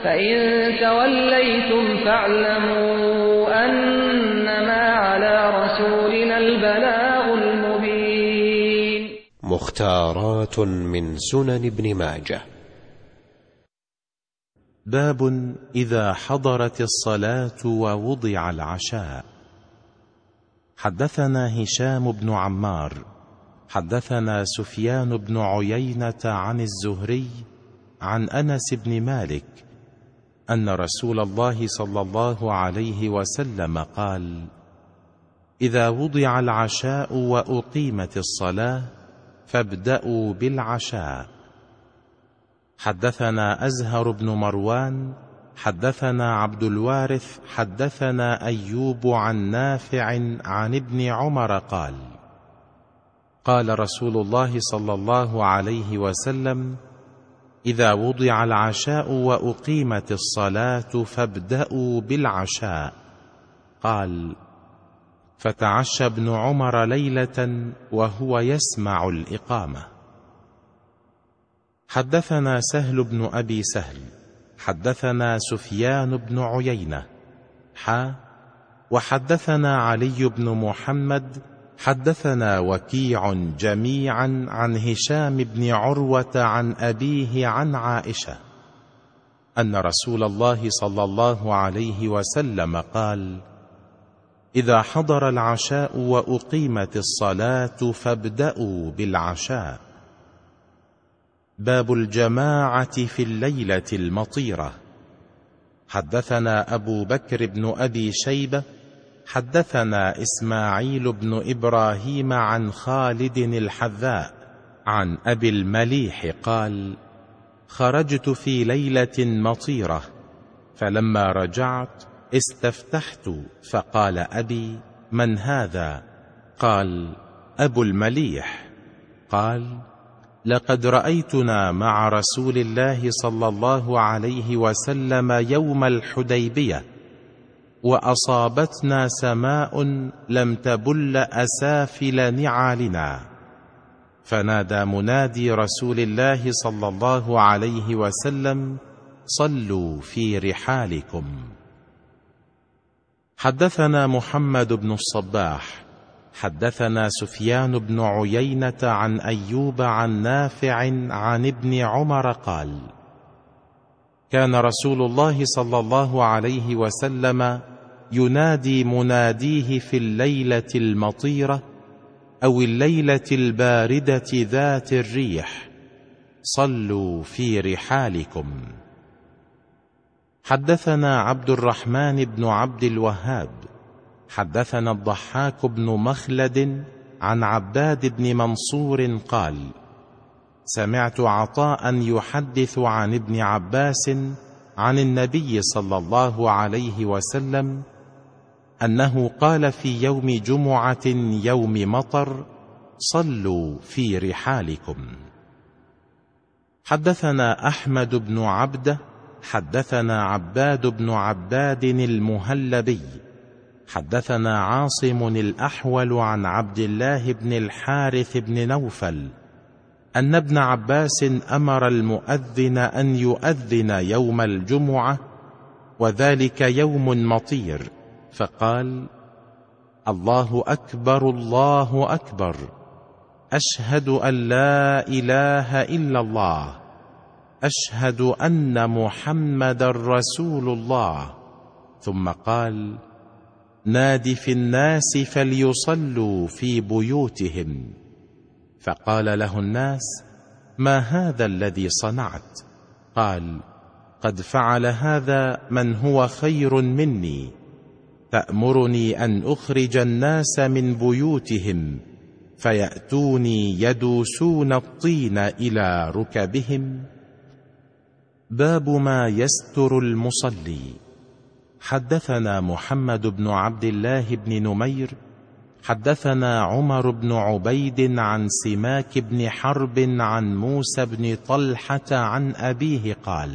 فإن توليتم فاعلموا أنما على رسولنا البلاغ المبين. مختارات من سنن ابن ماجه. باب إذا حضرت الصلاة ووضع العشاء. حدثنا هشام بن عمار حدثنا سفيان بن عيينة عن الزهري عن أنس بن مالك أن رسول الله صلى الله عليه وسلم قال: إذا وضع العشاء وأقيمت الصلاة فابدأوا بالعشاء. حدثنا أزهر بن مروان حدثنا عبد الوارث حدثنا أيوب عن نافع عن ابن عمر قال: قال رسول الله صلى الله عليه وسلم: إذا وضع العشاء وأقيمت الصلاة فابدأوا بالعشاء. قال: فتعشى ابن عمر ليلة وهو يسمع الإقامة. حدثنا سهل بن أبي سهل حدثنا سفيان بن عيينة وحدثنا علي بن محمد حدثنا وكيع جميعا عن هشام بن عروة عن أبيه عن عائشة أن رسول الله صلى الله عليه وسلم قال: إذا حضر العشاء وأقيمت الصلاة فابدأوا بالعشاء. باب الجماعة في الليلة المطيرة. حدثنا أبو بكر بن أبي شيبة حدثنا إسماعيل بن إبراهيم عن خالد الحذاء عن أبي المليح قال: خرجت في ليلة مطيرة، فلما رجعت استفتحت فقال أبي: من هذا؟ قال: أبو المليح. قال: لقد رأيتنا مع رسول الله صلى الله عليه وسلم يوم الحديبية، وأصابتنا سماء لم تبل أسافل نعالنا، فنادى منادي رسول الله صلى الله عليه وسلم: صلوا في رحالكم. حدثنا محمد بن الصباح حدثنا سفيان بن عيينة عن أيوب عن نافع عن ابن عمر قال: كان رسول الله صلى الله عليه وسلم ينادي مناديه في الليلة المطيرة أو الليلة الباردة ذات الريح: صلوا في رحالكم. حدثنا عبد الرحمن بن عبد الوهاب حدثنا الضحاك بن مخلد عن عباد بن منصور قال: سمعت عطاء يحدث عن ابن عباس عن النبي صلى الله عليه وسلم أنه قال في يوم جمعة يوم مطر: صلوا في رحالكم. حدثنا أحمد بن عبده حدثنا عباد بن عباد المهلبي حدثنا عاصم الأحول عن عبد الله بن الحارث بن نوفل أن ابن عباس أمر المؤذن أن يؤذن يوم الجمعة وذلك يوم مطير، فقال: الله أكبر الله أكبر، أشهد أن لا إله إلا الله، أشهد أن محمد رسول الله. ثم قال: ناد في الناس فليصلوا في بيوتهم. فقال له الناس: ما هذا الذي صنعت؟ قال: قد فعل هذا من هو خير مني، تأمرني أن أخرج الناس من بيوتهم فيأتوني يدوسون الطين إلى ركبهم. باب ما يستر المصلي. حدثنا محمد بن عبد الله بن نمير حدثنا عمر بن عبيد عن سماك بن حرب عن موسى بن طلحة عن أبيه قال: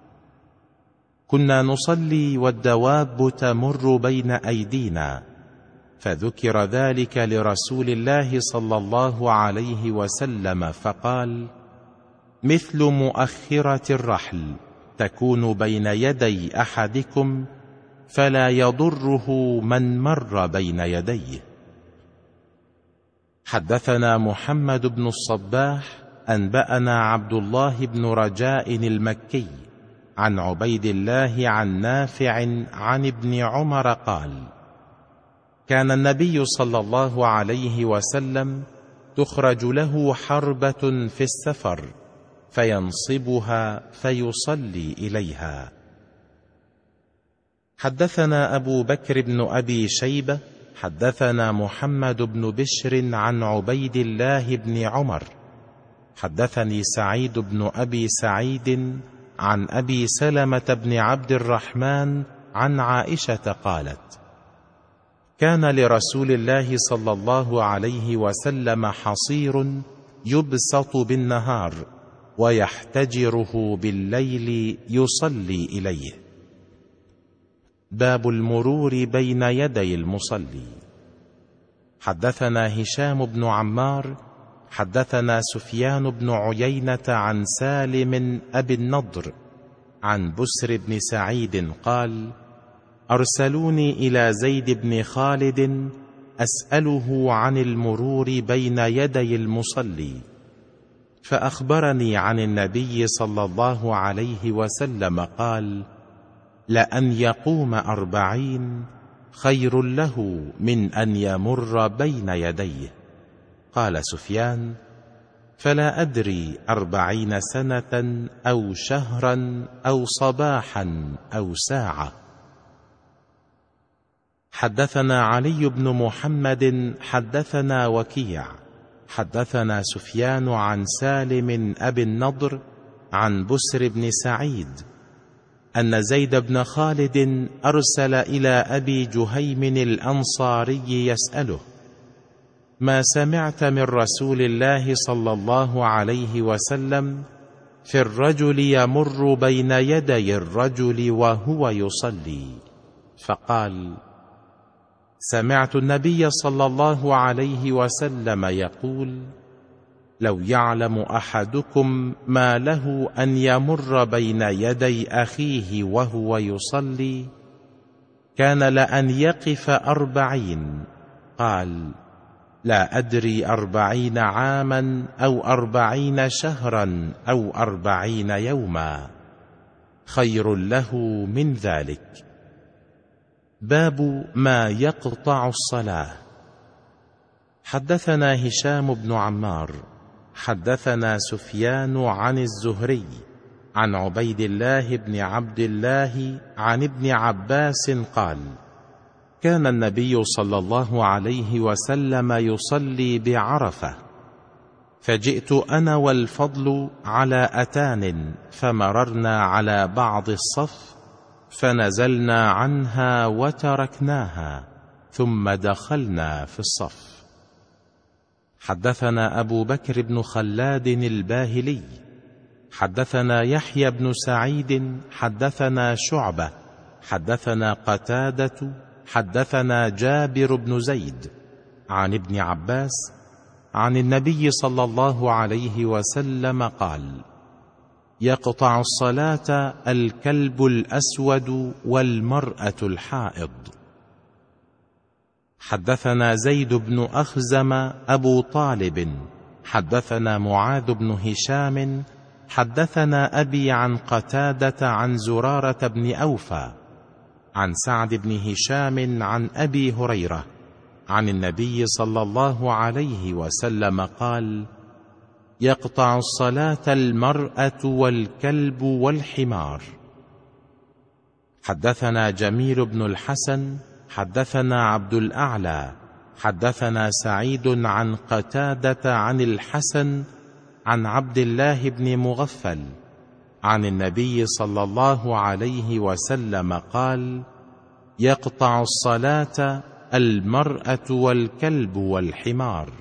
كنا نصلي والدواب تمر بين أيدينا، فذكر ذلك لرسول الله صلى الله عليه وسلم فقال: مثل مؤخرة الرحل، تكون بين يدي أحدكم فلا يضره من مر بين يديه. حدثنا محمد بن الصباح أنبأنا عبد الله بن رجاء المكي عن عبيد الله عن نافع عن ابن عمر قال: كان النبي صلى الله عليه وسلم تخرج له حربة في السفر فينصبها فيصلي إليها. حدثنا أبو بكر بن أبي شيبة حدثنا محمد بن بشر عن عبيد الله بن عمر حدثني سعيد بن أبي سعيد عن أبي سلمة بن عبد الرحمن عن عائشة قالت: كان لرسول الله صلى الله عليه وسلم حصير يبسط بالنهار ويحتجره بالليل يصلي إليه. باب المرور بين يدي المصلي. حدثنا هشام بن عمار حدثنا سفيان بن عيينة عن سالم أبي النضر عن بسر بن سعيد قال: أرسلوني إلى زيد بن خالد أسأله عن المرور بين يدي المصلي، فأخبرني عن النبي صلى الله عليه وسلم قال: لأن يقوم 40 خير له من أن يمر بين يديه. قال سفيان: فلا أدري 40 سنة أو شهرا أو صباحا أو ساعة. حدثنا علي بن محمد حدثنا وكيع حدثنا سفيان عن سالم أبي النضر عن بسر بن سعيد أن زيد بن خالد أرسل إلى أبي جهيم الأنصاري يسأله: ما سمعت من رسول الله صلى الله عليه وسلم في الرجل يمر بين يدي الرجل وهو يصلي؟ فقال: سمعت النبي صلى الله عليه وسلم يقول: لو يعلم أحدكم ما له أن يمر بين يدي أخيه وهو يصلي كان لأن يقف 40. قال: لا أدري 40 عاما أو 40 شهرا أو 40 يوما، خير له من ذلك. باب ما يقطع الصلاة. حدثنا هشام بن عمار حدثنا سفيان عن الزهري عن عبيد الله بن عبد الله عن ابن عباس قال: كان النبي صلى الله عليه وسلم يصلي بعرفة، فجئت أنا والفضل على أتان فمررنا على بعض الصف فنزلنا عنها وتركناها ثم دخلنا في الصف. حدثنا أبو بكر بن خلاد الباهلي حدثنا يحيى بن سعيد حدثنا شعبة حدثنا قتادة حدثنا جابر بن زيد عن ابن عباس عن النبي صلى الله عليه وسلم قال: يقطع الصلاة الكلب الأسود والمرأة الحائض. حدثنا زيد بن أخزم أبو طالب حدثنا معاذ بن هشام حدثنا أبي عن قتادة عن زرارة بن أوفى عن سعد بن هشام عن أبي هريرة عن النبي صلى الله عليه وسلم قال: يقطع الصلاة المرأة والكلب والحمار. حدثنا جميل بن الحسن حدثنا عبد الأعلى حدثنا سعيد عن قتادة عن الحسن عن عبد الله بن مغفل عن النبي صلى الله عليه وسلم قال: يقطع الصلاة المرأة والكلب والحمار.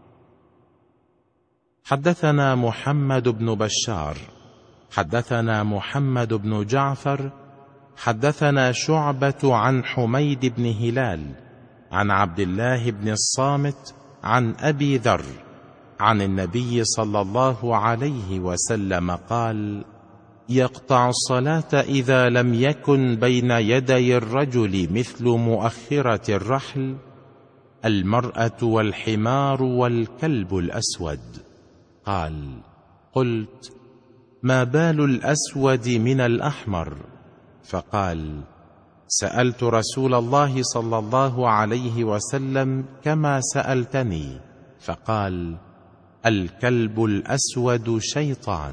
حدثنا محمد بن بشار حدثنا محمد بن جعفر حدثنا شعبة عن حميد بن هلال عن عبد الله بن الصامت عن أبي ذر عن النبي صلى الله عليه وسلم قال: يقطع الصلاة إذا لم يكن بين يدي الرجل مثل مؤخرة الرحل المرأة والحمار والكلب الأسود. قال: قلت: ما بال الأسود من الأحمر؟ فقال: سألت رسول الله صلى الله عليه وسلم كما سألتني، فقال: الكلب الأسود شيطان.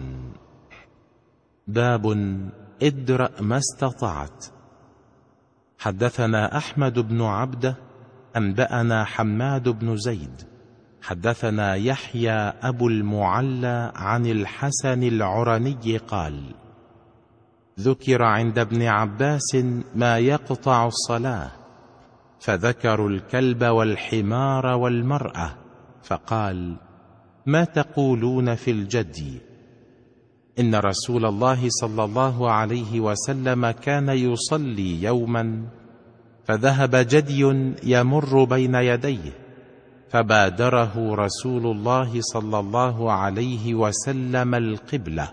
باب ادرأ ما استطعت. حدثنا أحمد بن عبده أنبأنا حماد بن زيد حدثنا يحيى أبو المعلى عن الحسن العرني قال: ذكر عند ابن عباس ما يقطع الصلاة، فذكروا الكلب والحمار والمرأة، فقال: ما تقولون في الجدي؟ إن رسول الله صلى الله عليه وسلم كان يصلي يوما، فذهب جدي يمر بين يديه، فبادره رسول الله صلى الله عليه وسلم القبلة.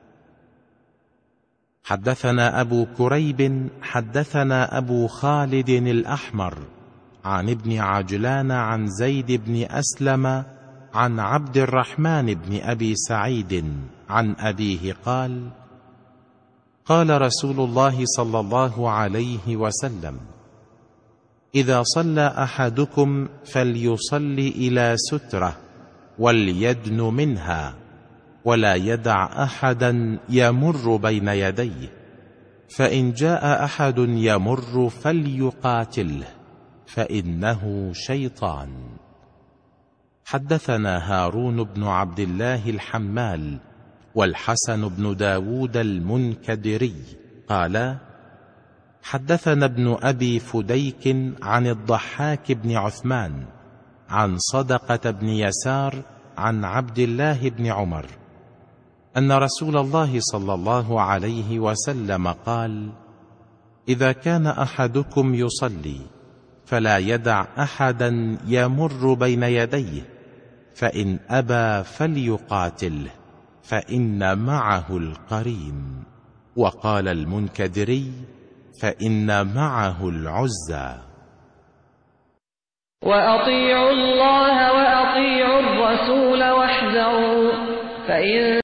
حدثنا أبو كريب حدثنا أبو خالد الأحمر عن ابن عجلان عن زيد بن أسلم عن عبد الرحمن بن أبي سعيد عن أبيه قال: قال رسول الله صلى الله عليه وسلم: إذا صلى أحدكم فليصل إلى سترة وليدن منها، ولا يدع أحدا يمر بين يديه، فإن جاء أحد يمر فليقاتله، فإنه شيطان. حدثنا هارون بن عبد الله الحمال والحسن بن داود المنكدري قال: حدثنا ابن أبي فديك عن الضحاك بن عثمان عن صدقة بن يسار عن عبد الله بن عمر أن رسول الله صلى الله عليه وسلم قال: إذا كان أحدكم يصلي فلا يدع أحدا يمر بين يديه، فإن أبى فليقاتله، فإن معه القرين. وقال المنكدري: فإن معه العزى. وأطيعوا الله وأطيعوا الرسول واحذروا، فإن